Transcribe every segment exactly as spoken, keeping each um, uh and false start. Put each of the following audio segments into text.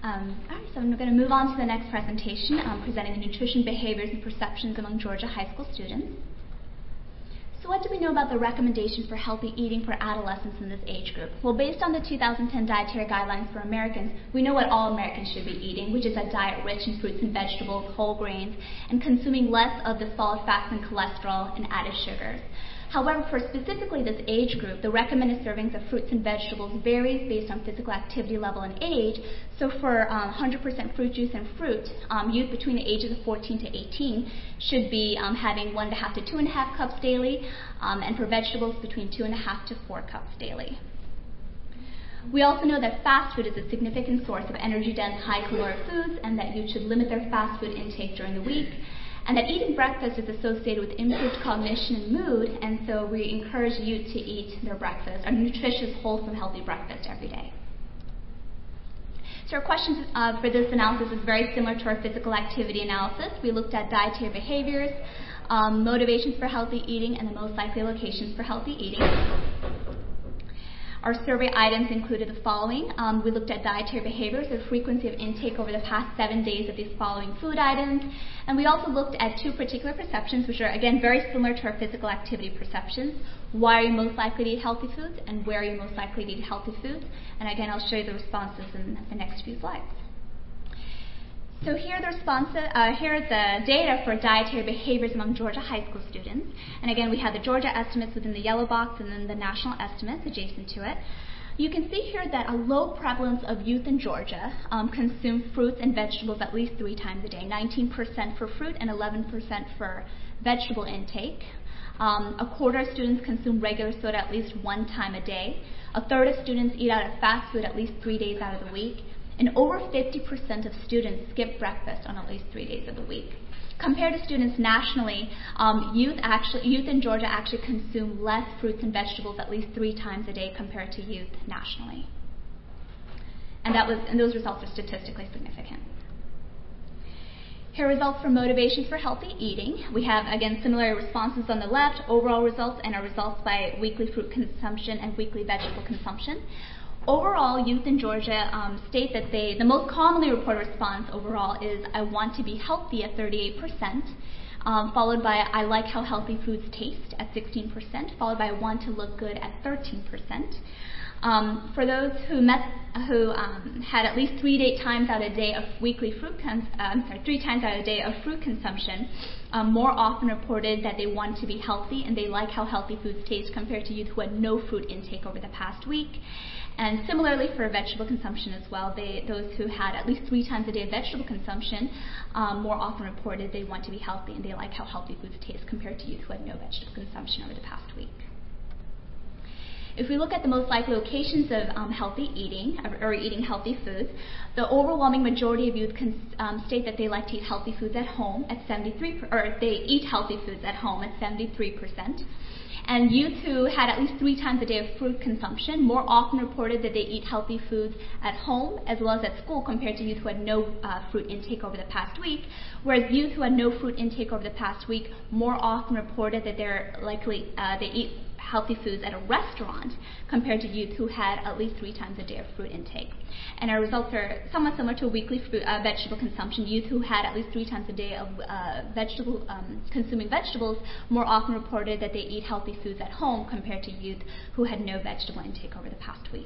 Um, all right, so I'm going to move on to the next presentation, um, presenting the nutrition behaviors and perceptions among Georgia high school students. So what do we know about the recommendation for healthy eating for adolescents in this age group? Well, based on the two thousand ten Dietary Guidelines for Americans, we know what all Americans should be eating, which is a diet rich in fruits and vegetables, whole grains, and consuming less of the solid fats and cholesterol and added sugars. However, for specifically this age group, the recommended servings of fruits and vegetables varies based on physical activity level and age. So for um, one hundred percent fruit juice and fruit, um, youth between the ages of fourteen to eighteen should be um, having one and a half to two and a half cups daily, um, and for vegetables between two and a half to four cups daily. We also know that fast food is a significant source of energy-dense, high-caloric foods, and that youth should limit their fast food intake during the week, and that eating breakfast is associated with improved cognition and mood, and so we encourage youth to eat their breakfast, a nutritious, wholesome, healthy breakfast every day. So our questions uh, for this analysis is very similar to our physical activity analysis. We looked at dietary behaviors, um, motivations for healthy eating, and the most likely locations for healthy eating. Our survey items included the following. Um, we looked at dietary behaviors, the frequency of intake over the past seven days of these following food items. And we also looked at two particular perceptions, which are, again, very similar to our physical activity perceptions. Why are you most likely to eat healthy foods, and where are you most likely to eat healthy foods? And again, I'll show you the responses in the next few slides. So here are the responses, uh, here are the data for dietary behaviors among Georgia high school students. And again, we have the Georgia estimates within the yellow box and then the national estimates adjacent to it. You can see here that a low prevalence of youth in Georgia um, consume fruits and vegetables at least three times a day, nineteen percent for fruit and eleven percent for vegetable intake. Um, a quarter of students consume regular soda at least one time a day. A third of students eat out of fast food at least three days out of the week. And over fifty percent of students skip breakfast on at least three days of the week. Compared to students nationally, um, youth actually, youth in Georgia actually consume less fruits and vegetables at least three times a day compared to youth nationally. And that was, and those results are statistically significant. Here are results for motivations for healthy eating. We have, again, similar responses on the left, overall results, and our results by weekly fruit consumption and weekly vegetable consumption. Overall, youth in Georgia um, state that they, the most commonly reported response overall is, I want to be healthy at thirty-eight percent, um, followed by, I like how healthy foods taste at sixteen percent, followed by, I want to look good at thirteen percent. Um, for those who met, who um, had at least three day, times out a day of weekly fruit, cons- uh, I'm sorry, three times out a day of fruit consumption, um, more often reported that they want to be healthy and they like how healthy foods taste compared to youth who had no fruit intake over the past week. And similarly for vegetable consumption as well, they, those who had at least three times a day of vegetable consumption um, more often reported they want to be healthy and they like how healthy foods taste compared to youth who had no vegetable consumption over the past week. If we look at the most likely locations of um, healthy eating, or, or eating healthy foods, the overwhelming majority of youth can um, state that they like to eat healthy foods at home at seventy-three, or they eat healthy foods at home at seventy-three percent. And youth who had at least three times a day of fruit consumption more often reported that they eat healthy foods at home as well as at school compared to youth who had no uh, fruit intake over the past week, whereas youth who had no fruit intake over the past week more often reported that they're likely, uh, they eat healthy foods at a restaurant compared to youth who had at least three times a day of fruit intake. And our results are somewhat similar to weekly fruit, uh, vegetable consumption. Youth who had at least three times a day of uh, vegetable um, consuming vegetables more often reported that they eat healthy foods at home compared to youth who had no vegetable intake over the past week.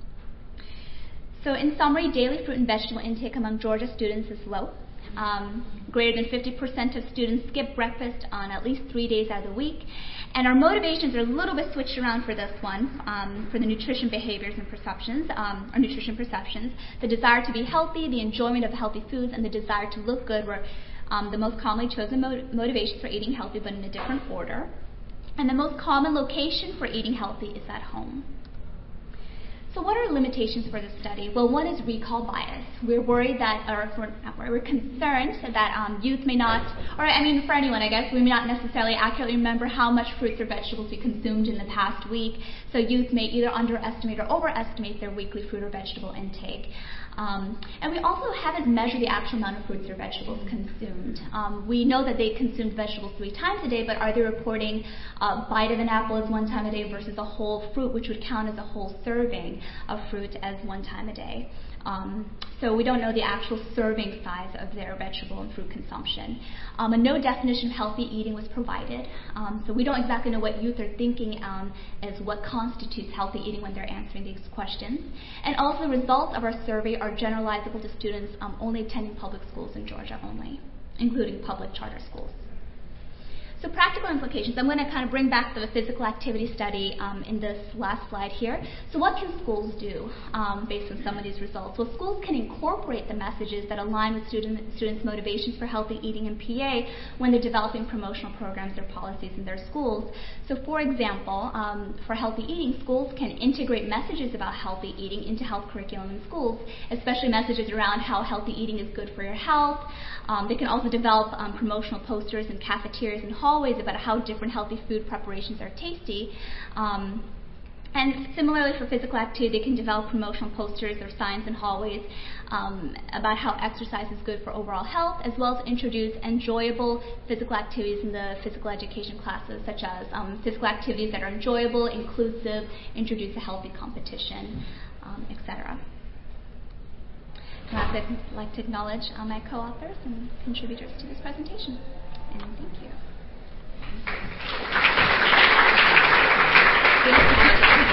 So in summary, daily fruit and vegetable intake among Georgia students is low. Um, greater than fifty percent of students skip breakfast on at least three days out of the week. And our motivations are a little bit switched around for this one, um, for the nutrition behaviors and perceptions, um, or nutrition perceptions. The desire to be healthy, the enjoyment of healthy foods, and the desire to look good were um, the most commonly chosen mo- motivations for eating healthy, but in a different order. And the most common location for eating healthy is at home. So what are limitations for this study? Well, one is recall bias. We're worried that, or we're, not worried, we're concerned that um, youth may not, or I mean for anyone I guess, we may not necessarily accurately remember how much fruits or vegetables we consumed in the past week. So youth may either underestimate or overestimate their weekly fruit or vegetable intake. Um, and we also haven't measured the actual amount of fruits or vegetables consumed. Um, we know that they consumed vegetables three times a day, but are they reporting a bite of an apple as one time a day versus a whole fruit, which would count as a whole serving? of fruit as one time a day. Um, so we don't know the actual serving size of their vegetable and fruit consumption. Um, and no definition of healthy eating was provided. Um, so we don't exactly know what youth are thinking um, as what constitutes healthy eating when they're answering these questions. And also the results of our survey are generalizable to students um, only attending public schools in Georgia only, including public charter schools. So practical implications. I'm going to kind of bring back the physical activity study um, in this last slide here. So what can schools do um, based on some of these results? Well, schools can incorporate the messages that align with student, students' motivations for healthy eating and P A when they're developing promotional programs or policies in their schools. So for example, um, for healthy eating, schools can integrate messages about healthy eating into health curriculum in schools, especially messages around how healthy eating is good for your health. Um, they can also develop um, promotional posters in cafeterias and hallways about how different healthy food preparations are tasty. Um, and similarly for physical activity, they can develop promotional posters or signs in hallways um, about how exercise is good for overall health, as well as introduce enjoyable physical activities in the physical education classes, such as um, physical activities that are enjoyable, inclusive, introduce a healthy competition, um, et cetera. I'd like to acknowledge uh, my co-authors and contributors to this presentation. And thank you.